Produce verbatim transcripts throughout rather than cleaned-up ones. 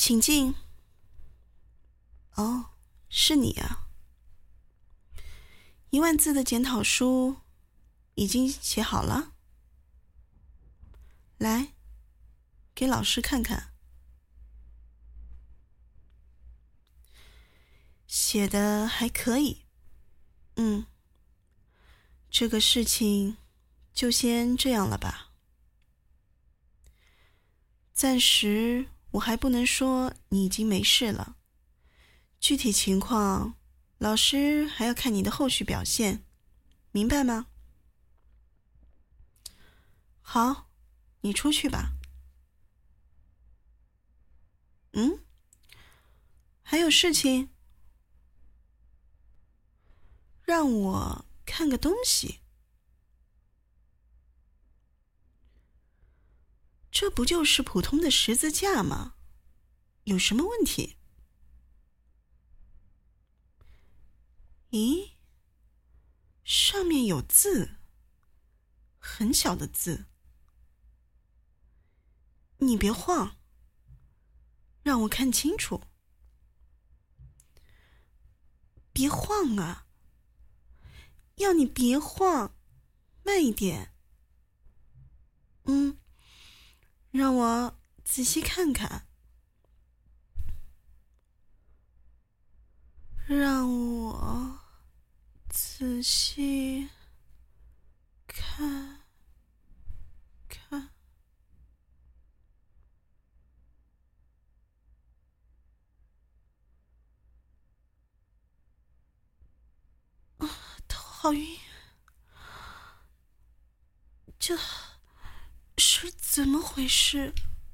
请进。哦，是你啊。一万字的检讨书已经写好了，来，给老师看看。写的还可以。嗯，这个事情就先这样了吧。暂时我还不能说你已经没事了，具体情况老师还要看你的后续表现，明白吗？好，你出去吧。嗯？还有事情？让我看个东西。这不就是普通的十字架吗？有什么问题？咦，上面有字，很小的字。你别晃，让我看清楚。别晃啊！要你别晃，慢一点。嗯，让我仔细看看。让我仔细看看。啊，头好晕。这是怎么回事？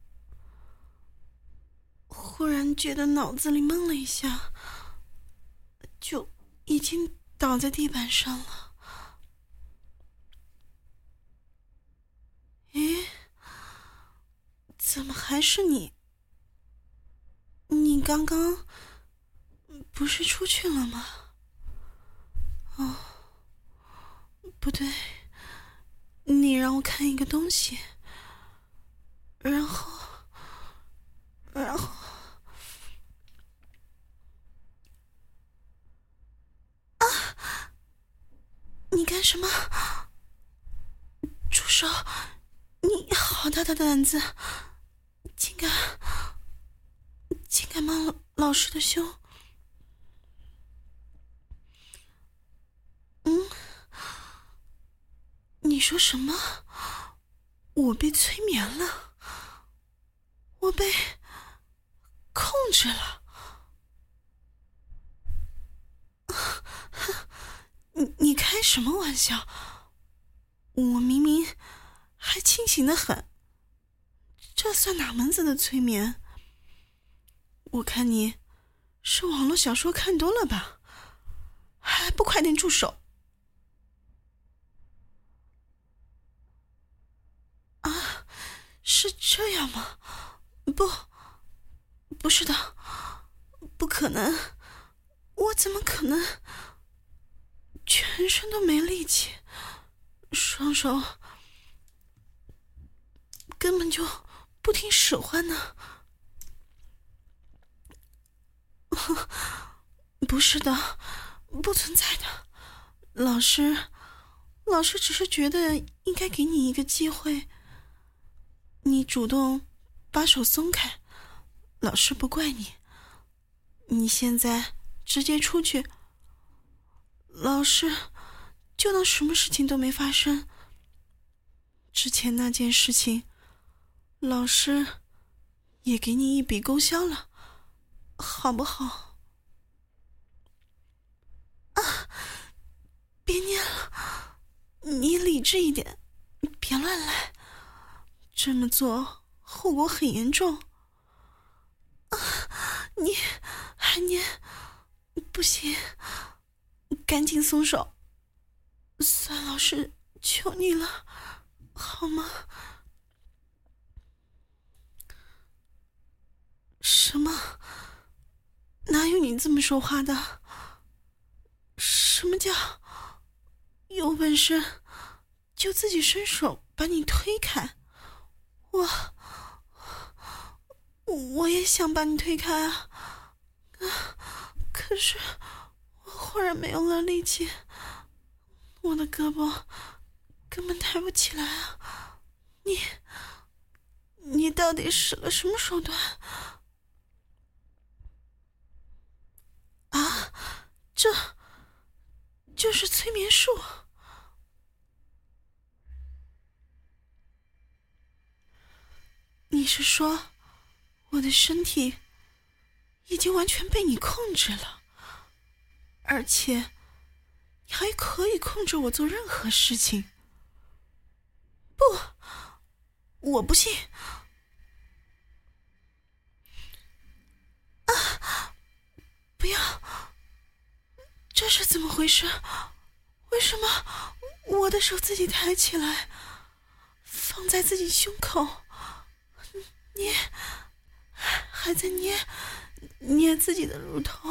忽然觉得脑子里懵了一下，就已经倒在地板上了。诶，怎么还是你？你刚刚不是出去了吗？哦，不对，你让我看一个东西，然后，然后，啊！你干什么？住手！你好大的胆子，竟敢，竟敢摸老师的胸！嗯，你说什么？我被催眠了，我被控制了。你你开什么玩笑？我明明还清醒得很，这算哪门子的催眠？我看你是网络小说看多了吧？还不快点住手！啊，是这样吗？不，不是的，不可能，我怎么可能？全身都没力气，双手根本就不听使唤呢。不是的，不存在的。老师，老师只是觉得应该给你一个机会。你主动把手松开，老师不怪你。你现在直接出去，老师就当什么事情都没发生。之前那件事情，老师也给你一笔勾销了，好不好？啊！别念了，你理智一点，别乱来，这么做后果很严重。啊！你还念？不行，赶紧松手！算老师求你了，好吗？什么？哪有你这么说话的？什么叫有本事就自己伸手把你推开？我我也想把你推开啊，啊，可是我忽然没有了力气，我的胳膊根本抬不起来啊！你，你到底使了什么手段？啊，这，就是催眠术。你是说，我的身体已经完全被你控制了，而且你还可以控制我做任何事情？不，我不信。啊！不要！这是怎么回事？为什么我的手自己抬起来，放在自己胸口，捏，还在捏捏自己的乳头？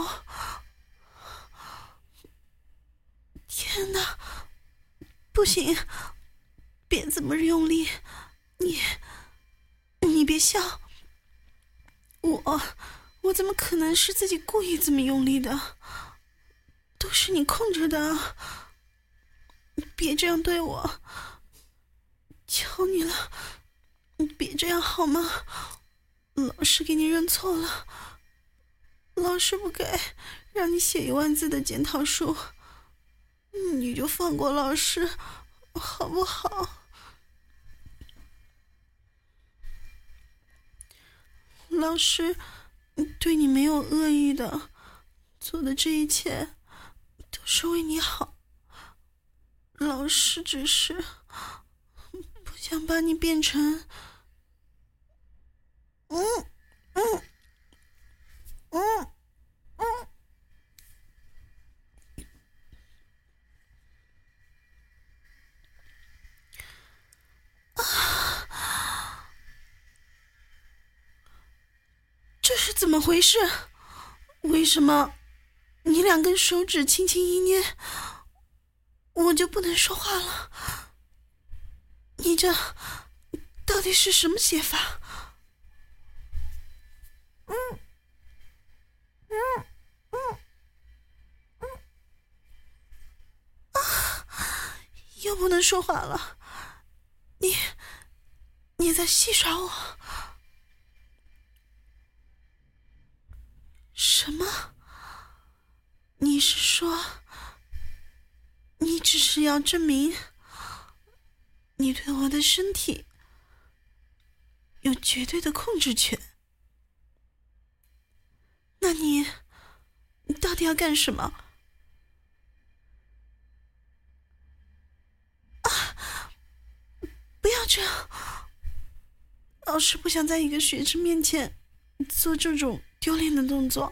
天哪！不行，别这么用力，你你别笑，我我怎么可能是自己故意这么用力的？都是你控制的，别这样对我，求你了，别这样好吗？老师给你认错了，老师不该让你写一万字的检讨书，你就放过老师好不好？老师对你没有恶意的，做的这一切都是为你好，老师只是不想把你变成嗯嗯嗯嗯啊！这是怎么回事？为什么你两根手指轻轻一捏，我就不能说话了？你这到底是什么写法？嗯嗯嗯嗯啊！又不能说话了，你你在戏耍我？什么？你是说，你只是要证明你对我的身体有绝对的控制权？那你你到底要干什么？啊！不要这样，老师不想在一个学生面前做这种丢脸的动作。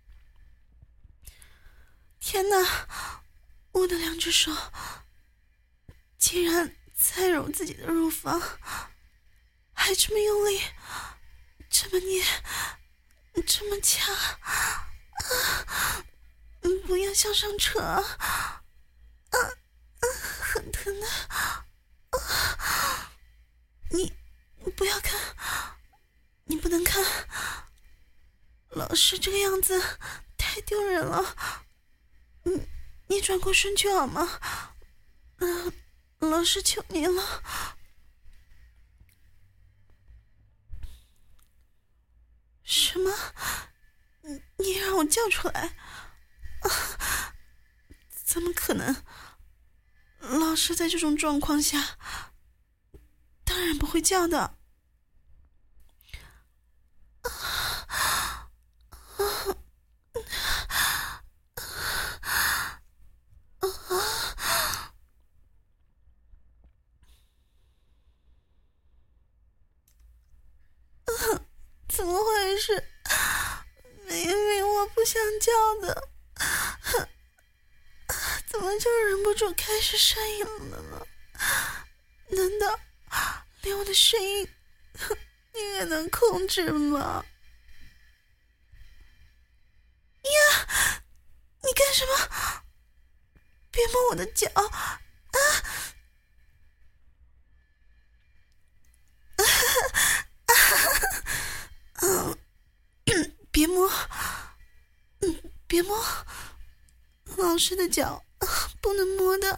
天哪，我的两只手竟然在揉自己的乳房，还这么用力，这么捏，这么掐，啊！不要向上扯，啊啊！很疼的，啊！你不要看，你不能看，老师这个样子太丢人了。你你转过身去好吗？嗯、呃，老师求你了。什么？你你让我叫出来？啊，怎么可能？老师在这种状况下当然不会叫的。啊啊啊！怎么回事？明明我不想叫的，怎么就忍不住开始呻吟了呢？难道连我的声音你也能控制吗？呀！你干什么？别摸我的脚！啊！嗯摸，嗯，别摸，老师的脚不能摸的，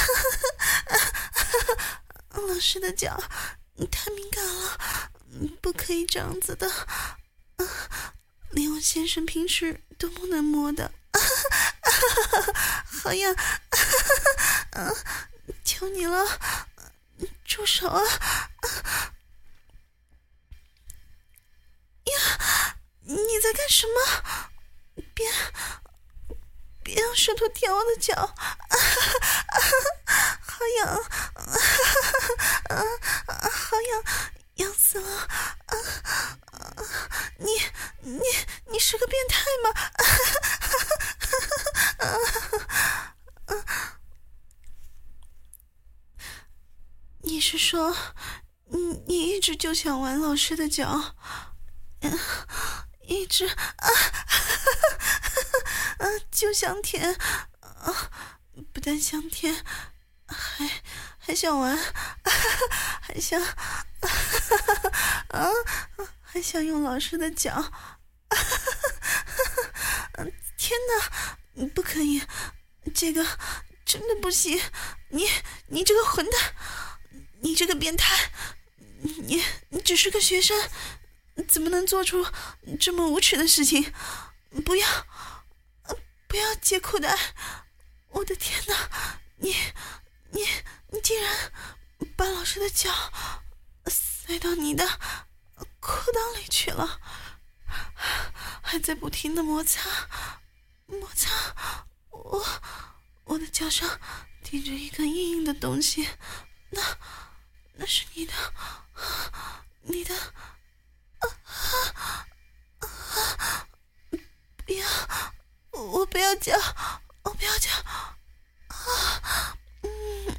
老师的脚太敏感了，不可以这样子的，连我先生平时都不能摸的，好痒，求你了，住手啊！呀，你在干什么？别别用舌头舔我的脚，好痒，好痒，痒死了！你你你是个变态吗？你是说你你一直就想玩老师的脚，嗯，一直啊啊就想舔啊，不但想舔，还还想玩，还想啊还想用老师的脚，天哪，不可以，这个真的不行，你你这个混蛋！你这个变态，你你只是个学生，怎么能做出这么无耻的事情？不要，不要解裤带！我的天哪，你你你竟然把老师的脚塞到你的裤裆里去了，还在不停的摩擦摩擦，我我的脚上顶着一根硬硬的东西，那。那是你的，你的，啊啊啊！不要，我不要叫，我不要叫，啊，嗯，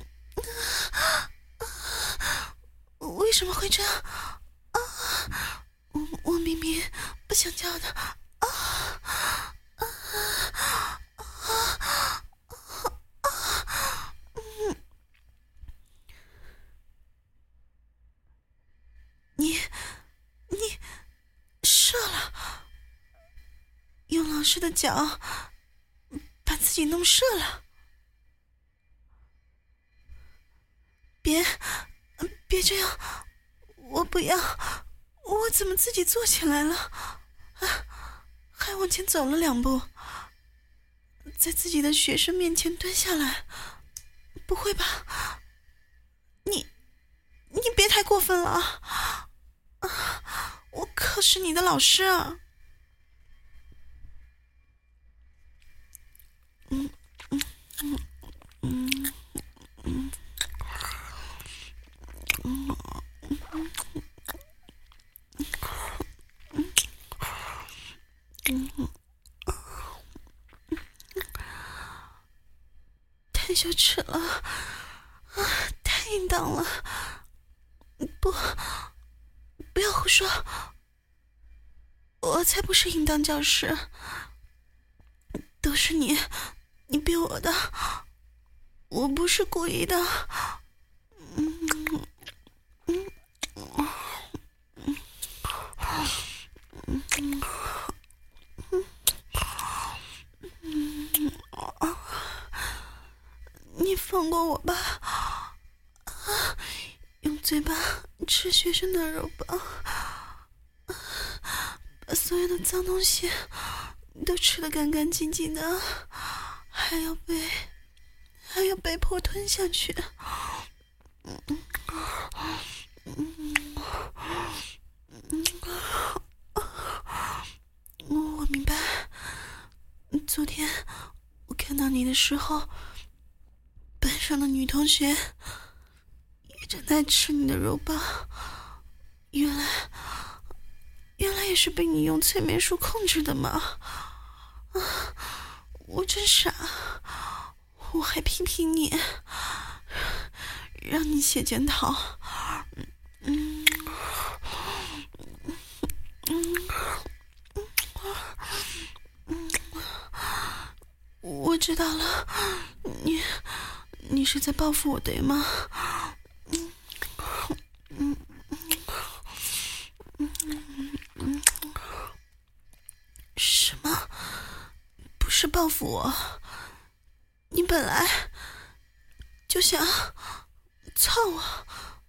啊，为什么会这样？啊，我我明明不想叫的，啊啊啊啊！你你射了，用老师的脚把自己弄射了，别别这样，我不要，我怎么自己坐起来了啊，还往前走了两步，在自己的学生面前蹲下来，不会吧，你你别太过分了啊！我可是你的老师啊！嗯嗯嗯嗯嗯嗯嗯嗯，太羞耻了啊！太淫荡了！不，不要胡说！我才不是淫荡教师，都是你，你逼我的，我不是故意的。嗯嗯嗯嗯嗯嗯，你放过我吧！啊，用嘴巴吃学生的肉棒，把所有的脏东西都吃得干干净净的，还要被还要被迫吞下去。嗯嗯嗯嗯，我明白。昨天我看到你的时候，班上的女同学也正在吃你的肉棒，原来原来也是被你用催眠术控制的吗？啊，我真傻，我还批评你，让你写检讨。嗯嗯嗯，我知道了，你你是在报复我，对吗？嗯嗯嗯嗯嗯是报复我，你本来就想操我，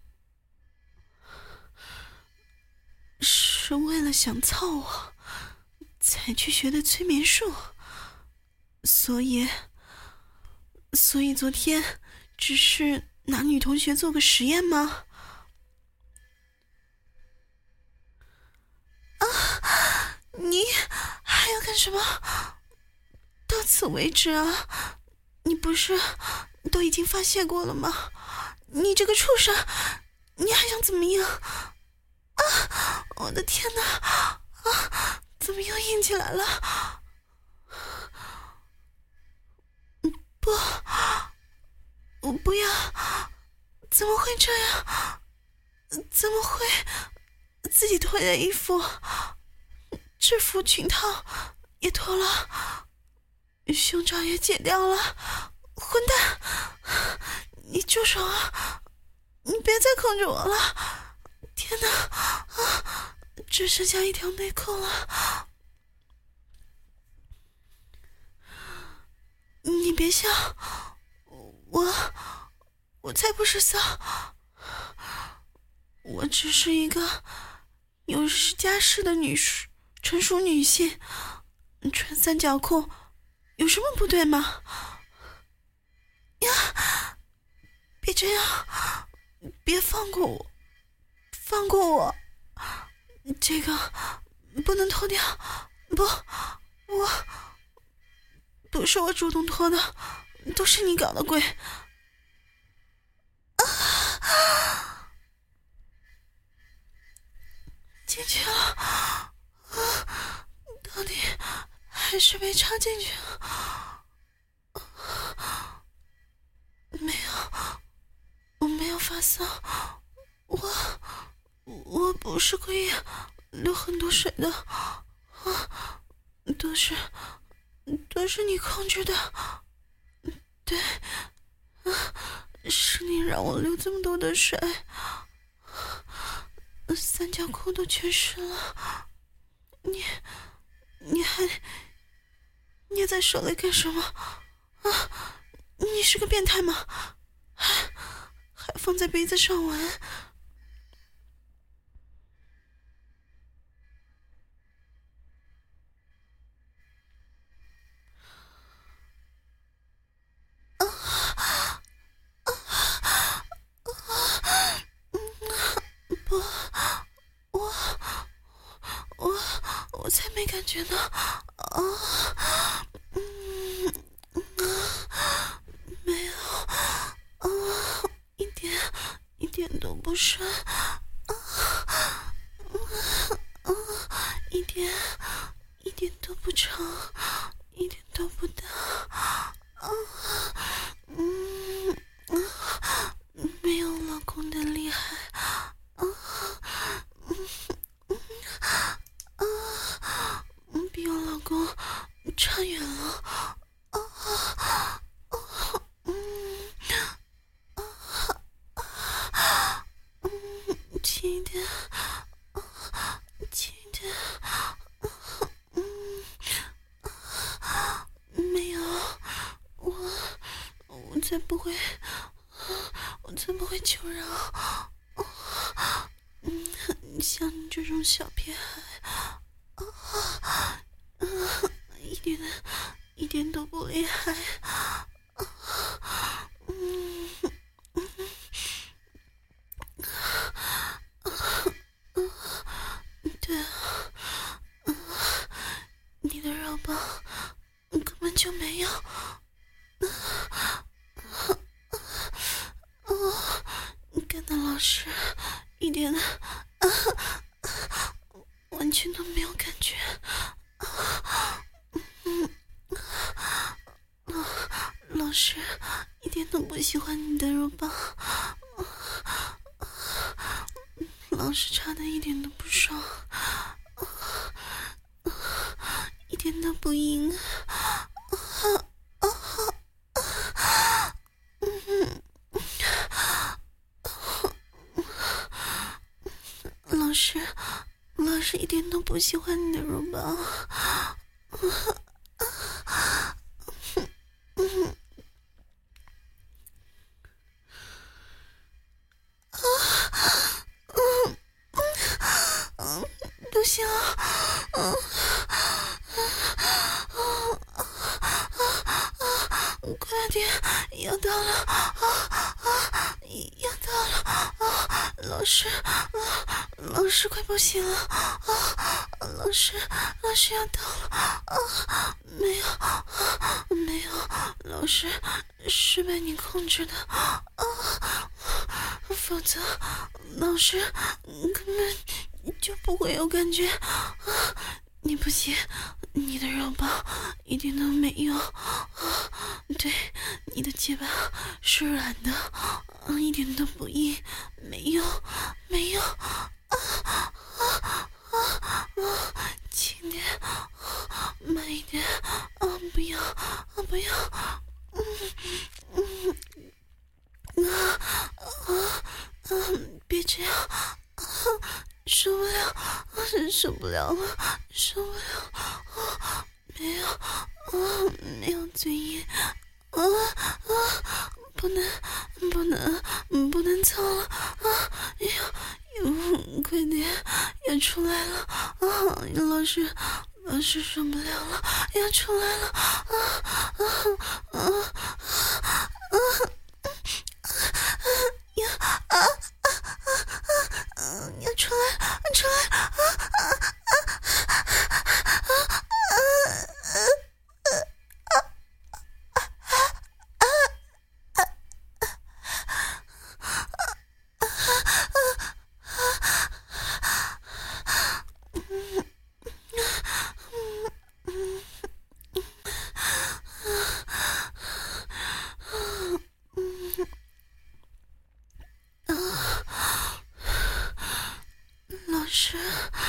是为了想操我才去学的催眠术，所以所以昨天只是拿女同学做个实验吗？啊，你还要干什么？到此为止啊！你不是都已经发泄过了吗？你这个畜生，你还想怎么样？啊！我的天哪！啊！怎么又硬起来了？不，我不要！怎么会这样？怎么会？自己脱的衣服，制服裙套也脱了，胸罩也解掉了，混蛋！你住手啊！你别再控制我了！天哪，啊，只剩下一条内裤了！你别笑，我我才不是骚，我只是一个有家室的女成熟女性，穿三角裤有什么不对吗？呀，别这样，别放过我，放过我，这个不能脱掉，不，我不是我主动脱的，都是你搞的鬼。啊，进去了，啊，到底还是被插进去了。没有，我没有发骚，我我不是故意流很多水的，啊，都是都是你控制的，对，啊，是你让我流这么多的水，三角裤都全湿了，你你还捏在手里干什么？啊，你是个变态吗？还还放在鼻子上闻？不，我我我才没感觉呢！啊，嗯啊，没有，啊，一点一点都不深，啊啊，一点一点都不长，一点都不大，啊，嗯啊，没有老公的厉害。比我老公差远了，啊啊嗯啊啊嗯，轻一点，啊，轻一点，嗯啊，没有，我我才不会，我才不会求饶，嗯，像你这种小屁孩。啊，一点一点都不厉害，嗯对啊，你的肉棒根本就没有，干的老师一点完全都没有感觉。老师一点都不喜欢你的肉棒，老师插的一点都不爽，一点都不硬。老师，老师一点都不喜欢你的肉棒。 行了，嗯，快点，要到了，啊啊，要到了，啊，老师，啊，老师快不行了，啊，老师，老师要到了，啊，没有，啊，没有，老师是被你控制的，啊，否则老师根本就不会有感觉，啊，你不信，你的肉包一点都没有，啊，对，你的肩膀是软的，啊，一点都不硬，没有，没有，啊啊啊啊！轻点，慢一点，啊，不要，啊，不要，嗯嗯啊啊啊！别这样，啊，受不了，啊，受不了了，受不了，啊，没有，啊，没有嘴硬，啊啊，不能，不能，不能操了，啊，要，要，快点，要出来了，啊，老师，老师受不了了，要出来了，啊啊啊啊啊！要啊啊啊啊！要出来，出来！啊啊啊啊老师，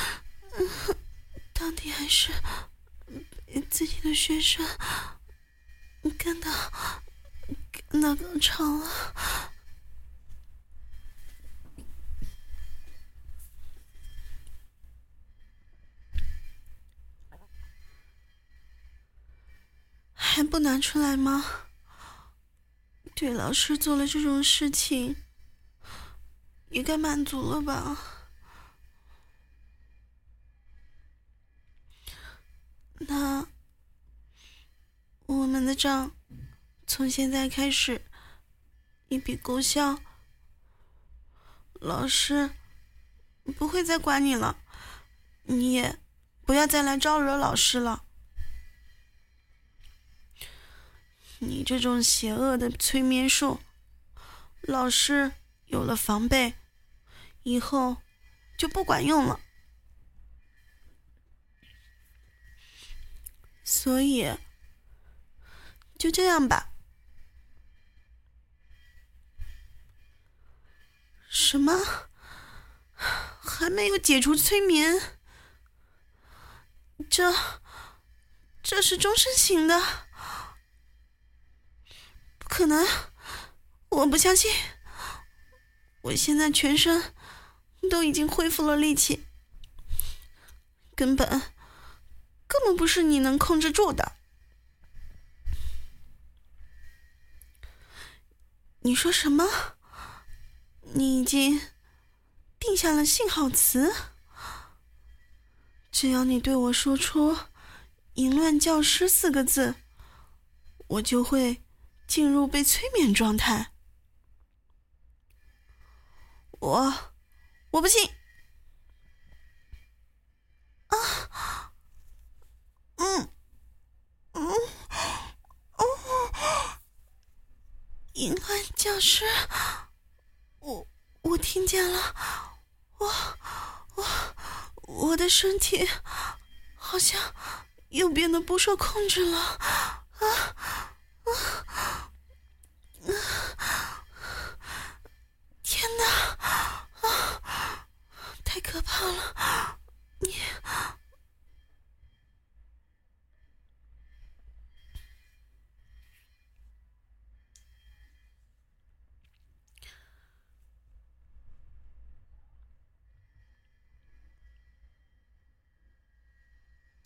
到底还是自己的学生干到干到高潮了。还不拿出来吗？对老师做了这种事情，也该满足了吧？那我们的账从现在开始一笔勾销，老师不会再管你了，你也不要再来招惹老师了。你这种邪恶的催眠术，老师有了防备，以后就不管用了。所以就这样吧。什么？还没有解除催眠？这这是终身型的？不可能，我不相信。我现在全身都已经恢复了力气，根本根本不是你能控制住的。你说什么？你已经定下了信号词？只要你对我说出淫乱教师四个字，我就会进入被催眠状态。我我不信。啊，嗯嗯嗯，淫乱教师，我我听见了，我我我的身体好像又变得不受控制了，啊